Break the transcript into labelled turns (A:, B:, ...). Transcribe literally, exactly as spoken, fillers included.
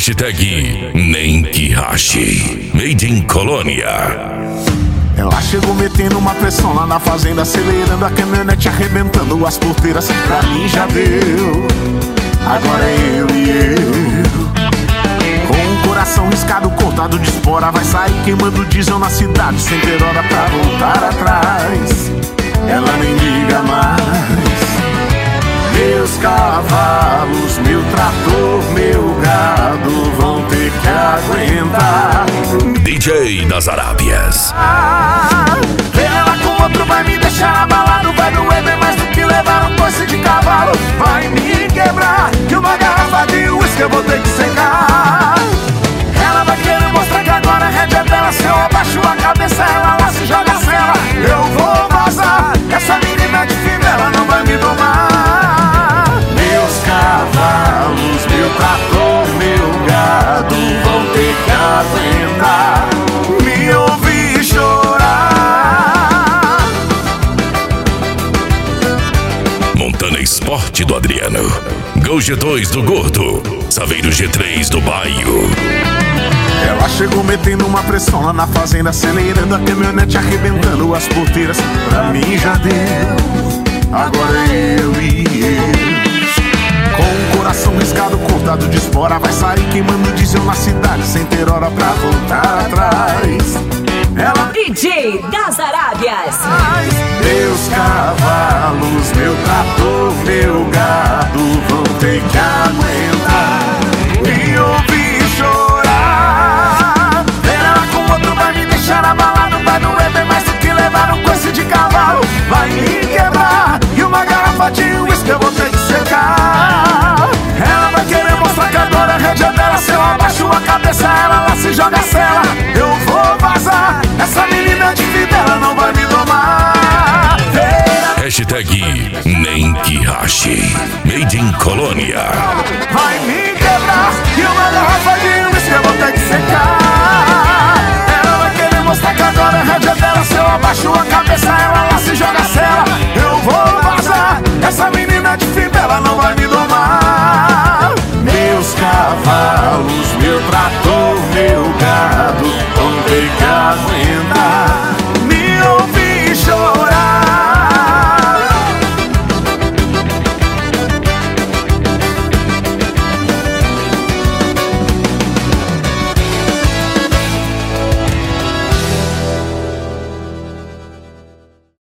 A: Hashtag nem que rache. Made in Colônia.
B: Ela chegou metendo uma pressão lá na fazenda, acelerando a caminhonete, arrebentando as porteiras. Pra mim já deu, agora é eu e eu. Com o coração riscado, cortado de espora, vai sair queimando diesel na cidade, sem ter hora pra voltar atrás. Ela nem liga mais. Meus cavalos, meu trator, meu gado vão ter que aguentar.
A: D J das Arábias.
B: Ah, ver ela com outro vai me deixar abalado. Vai doer bem mais do que levar um coice de cavalo. Vai me quebrar, que uma garrafa de uísque eu vou ter que secar. Ela vai querer mostrar que agora a rédea é dela. Se eu abaixo a cabeça, ela lá se joga a cela. Eu vou vazar, essa menina de fivela não vai me domar. Meus cavalos, meu trator, meu gado vão ter que aguentar me ouvir chorar.
A: Montana Esporte do Adriano. Gol G dois do Gordo. Saveiro G três do Baio.
B: Ela chegou metendo uma pressão lá na fazenda, acelerando a caminhonete, arrebentando as porteiras. Pra mim já deu, agora é eu e eu. Com o coração riscado, cortado de espora, vai sair queimando diesel na cidade, sem ter hora pra voltar atrás. Ela
C: D J das Arábias.
B: Meus cavalos, meu trator, meu gado vão ter que aguentar me ouvir chorar. Ver ela com outro vai me deixar abalado. Vai doer bem mais do que levar um coice de cavalo. Vai me quebrar, e uma garrafa de uísque eu vou ter que secar. Ela vai querer mostrar que agora a rédea dela. Se eu abaixo a cabeça, ela lá se joga a cela. Eu vou vazar, essa menina de fidela não vai me domar.
A: Hashtag nem que rache. Made in Colônia.
B: Vai me quebrar, e uma garrafa de uísque eu vou ter que secar. Ela vai querer mostrar que agora a rédea dela. Se eu abaixo a cabeça, ela lá se joga a cela.